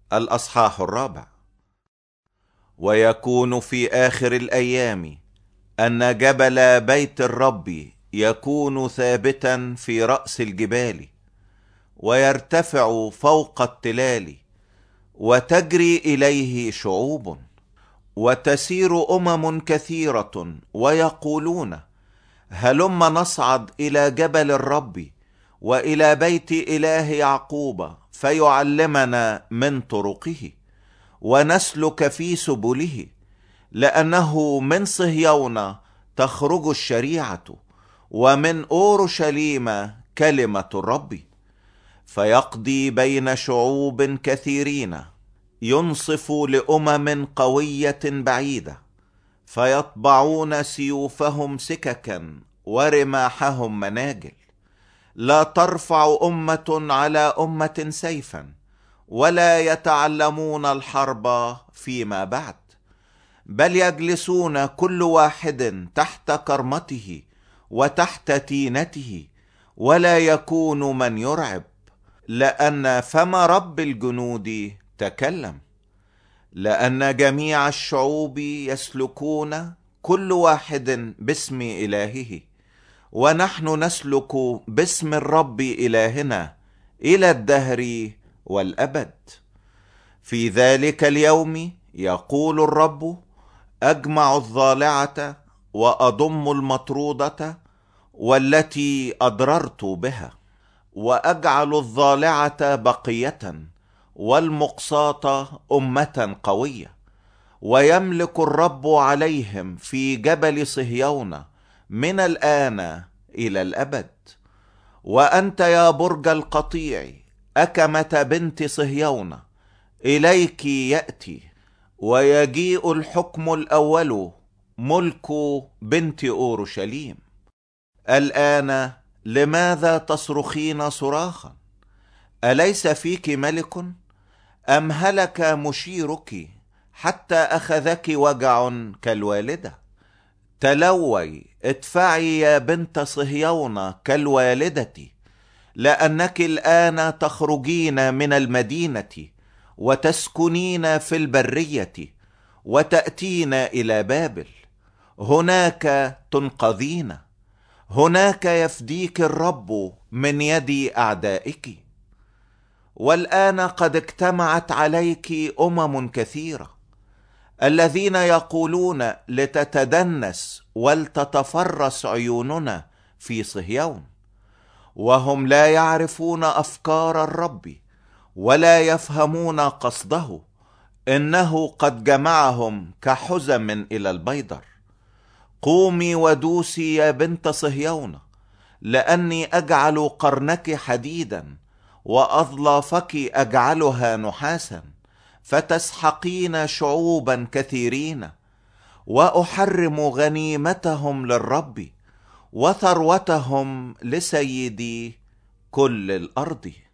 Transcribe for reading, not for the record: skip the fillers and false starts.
الأصحاح 4. ويكون في آخر الأيام أن جبل بيت الرب يكون ثابتا في رأس الجبال، ويرتفع فوق التلال، وتجري إليه شعوب، وتسير كثيرة، ويقولون: هلم نصعد إلى جبل الرب وإلى بيت إله يعقوب فيعلمنا من طرقه ونسلك في سبله، لأنه من صهيون تخرج الشريعة، ومن أورشليم كلمة الرب. فيقضي بين شعوب كثيرين، ينصف قوية بعيدة، فيطبعون سيوفهم سككا ورماحهم مناجل. لا ترفع على سيفا، ولا يتعلمون الحرب فيما بعد، بل يجلسون كل واحد تحت كرمته وتحت تينته، ولا يكون من يرعب، لأن فم رب الجنود تكلم. لأن جميع الشعوب يسلكون كل واحد باسم إلهه، ونحن نسلك باسم الرب إلهنا إلى الدهر والأبد. في ذلك اليوم يقول الرب: أجمع الضالعة وأضم المطرودة والتي أضررت بها، وأجعل الضالعة بقية والمقساة قوية، ويملك الرب عليهم في جبل صهيون من الآن إلى الأبد. وأنت يا برج القطيع أكمة بنت صهيون، إليك يأتي ويجيء الحكم الأول، ملك بنت أورشليم. الآن لماذا تصرخين صراخا؟ أليس فيك ملك؟ أم هلك مشيرك حتى أخذك وجع كالوالدة؟ تلوي ادفعي يا بنت صهيون كالوالدة، لأنك الآن تخرجين من المدينة وتسكنين في البرية، وتأتين إلى بابل. هناك تنقذين، هناك يفديك الرب من يد أعدائك. والآن قد اجتمعت عليك كثيرة، الذين يقولون: لتتدنس ولتتفرس عيوننا في صهيون، وهم لا يعرفون أفكار الرب ولا يفهمون قصده، إنه قد جمعهم كحزم إلى البيدر. قومي ودوسي يا بنت صهيون، لأني أجعل قرنك حديدا وأظلافك أجعلها نحاسا، فتسحقين شعوبا كثيرين، وأحرم غنيمتهم للرب وثروتهم لسيدي كل الأرض.